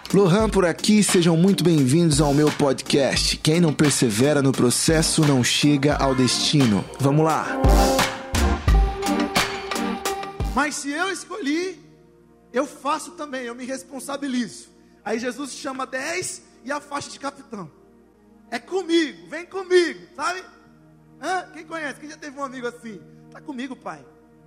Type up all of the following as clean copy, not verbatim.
Lohan por aqui, sejam muito bem-vindos ao meu podcast. Quem não persevera no processo não chega ao destino. Vamos lá! Mas se eu escolhi, eu faço também, eu me responsabilizo. Aí Jesus chama 10 e a faixa de capitão. É comigo, vem comigo, sabe? Quem conhece? Quem já teve um amigo assim? Tá comigo, pai.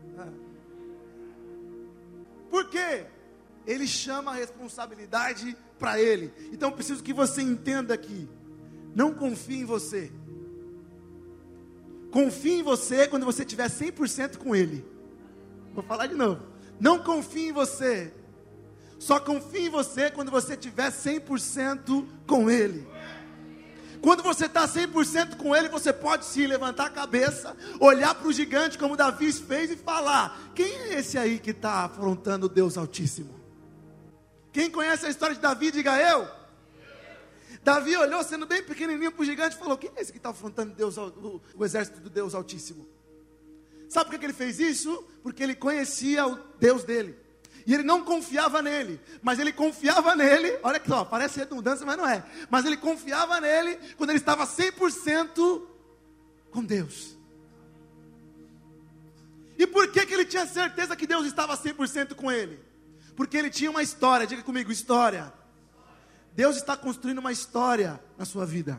Por quê? Ele chama a responsabilidade para ele. Então preciso que você entenda aqui. Não confie em você. Confie em você quando você estiver 100% com ele. Vou falar de novo. Não confie em você. Só confie em você quando você estiver 100% com ele. Quando você está 100% com ele, você pode sim levantar a cabeça, olhar para o gigante como Davi fez e falar: quem é esse aí que está afrontando o Deus Altíssimo? Quem conhece a história de Davi, diga eu. Davi olhou, sendo bem pequenininho, para o gigante e falou: quem é esse que está afrontando Deus, o exército do Deus Altíssimo? Sabe por que ele fez isso? Porque ele conhecia o Deus dele. E ele não confiava nele, mas ele confiava nele. Olha aqui, ó, parece redundância, mas não é. Mas ele confiava nele quando ele estava 100% com Deus. E por que ele tinha certeza que Deus estava 100% com ele? Porque ele tinha uma história. Diga comigo, história. Deus está construindo uma história na sua vida.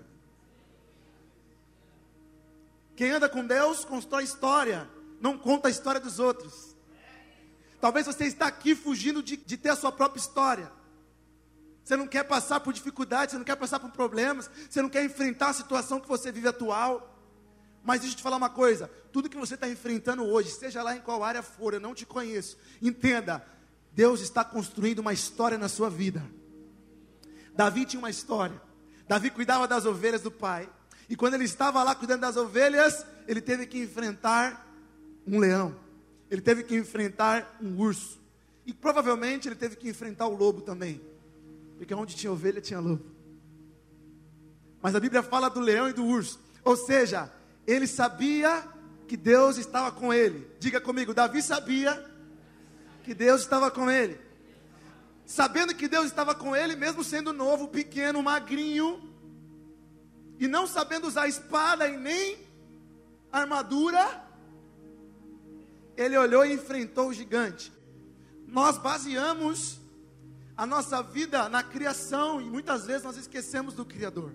Quem anda com Deus constrói história, não conta a história dos outros. Talvez você está aqui fugindo de ter a sua própria história. Você não quer passar por dificuldades, você não quer passar por problemas, você não quer enfrentar a situação que você vive atual. Mas deixa eu te falar uma coisa: tudo que você está enfrentando hoje, seja lá em qual área for, eu não te conheço, entenda, Deus está construindo uma história na sua vida. Davi tinha uma história. Davi cuidava das ovelhas do pai. E quando ele estava lá cuidando das ovelhas, ele teve que enfrentar um leão. Ele teve que enfrentar um urso. E provavelmente ele teve que enfrentar o lobo também. Porque onde tinha ovelha, tinha lobo. Mas a Bíblia fala do leão e do urso. Ou seja, ele sabia que Deus estava com ele. Diga comigo, Davi sabia que Deus estava com ele. Sabendo que Deus estava com ele, mesmo sendo novo, pequeno, magrinho, e não sabendo usar espada e nem armadura, ele olhou e enfrentou o gigante. Nós baseamos a nossa vida na criação e muitas vezes nós esquecemos do Criador.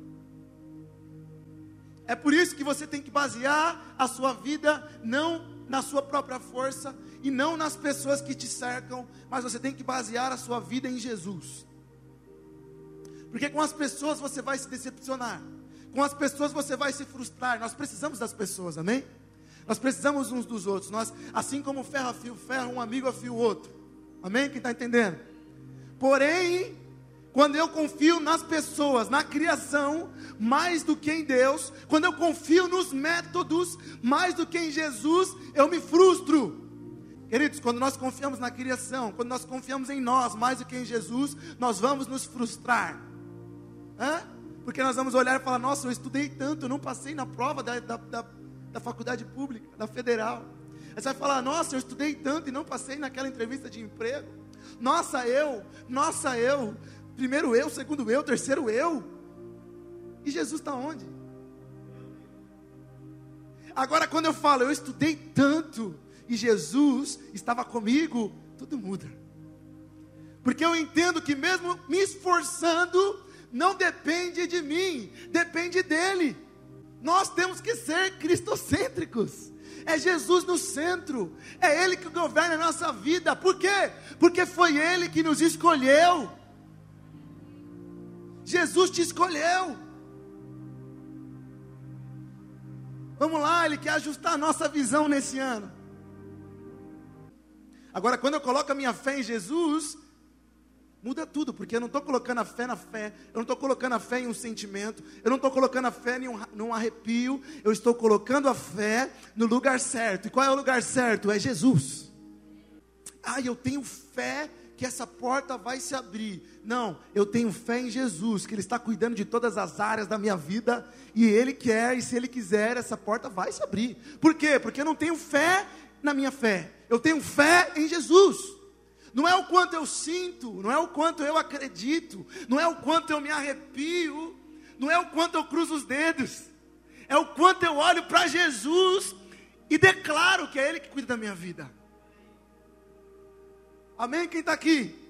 É por isso que você tem que basear a sua vida não na sua própria força e não nas pessoas que te cercam, mas você tem que basear a sua vida em Jesus. Porque com as pessoas você vai se decepcionar, com as pessoas você vai se frustrar. Nós precisamos das pessoas, amém? Nós precisamos uns dos outros. Nós, assim como ferro afia o ferro, um amigo afia o outro. Amém? Quem está entendendo? Porém, quando eu confio nas pessoas, na criação, mais do que em Deus, quando eu confio nos métodos, mais do que em Jesus, eu me frustro. Queridos, quando nós confiamos na criação, quando nós confiamos em nós, mais do que em Jesus, nós vamos nos frustrar. Porque nós vamos olhar e falar: nossa, eu estudei tanto, eu não passei na prova da faculdade pública, da federal. Aí você vai falar: nossa, eu estudei tanto e não passei naquela entrevista de emprego. Nossa, eu, primeiro eu, segundo eu, terceiro eu. E Jesus está onde? Agora quando eu falo, eu estudei tanto e Jesus estava comigo, tudo muda. Porque eu entendo que mesmo me esforçando, não depende de mim, depende dele. Nós temos que ser cristocêntricos. É Jesus no centro. É Ele que governa a nossa vida. Por quê? Porque foi Ele que nos escolheu. Jesus te escolheu. Vamos lá, Ele quer ajustar a nossa visão nesse ano. Agora, quando eu coloco a minha fé em Jesus, muda tudo, porque eu não estou colocando a fé na fé, eu não estou colocando a fé em um sentimento, eu não estou colocando a fé num arrepio, eu estou colocando a fé no lugar certo. E qual é o lugar certo? É Jesus. Eu tenho fé que essa porta vai se abrir. Não, eu tenho fé em Jesus, que Ele está cuidando de todas as áreas da minha vida, e Ele quer, e se Ele quiser, essa porta vai se abrir. Por quê? Porque eu não tenho fé na minha fé, eu tenho fé em Jesus. Não é o quanto eu sinto, não é o quanto eu acredito, não é o quanto eu me arrepio, não é o quanto eu cruzo os dedos, é o quanto eu olho para Jesus e declaro que é Ele que cuida da minha vida. Amém? Quem está aqui?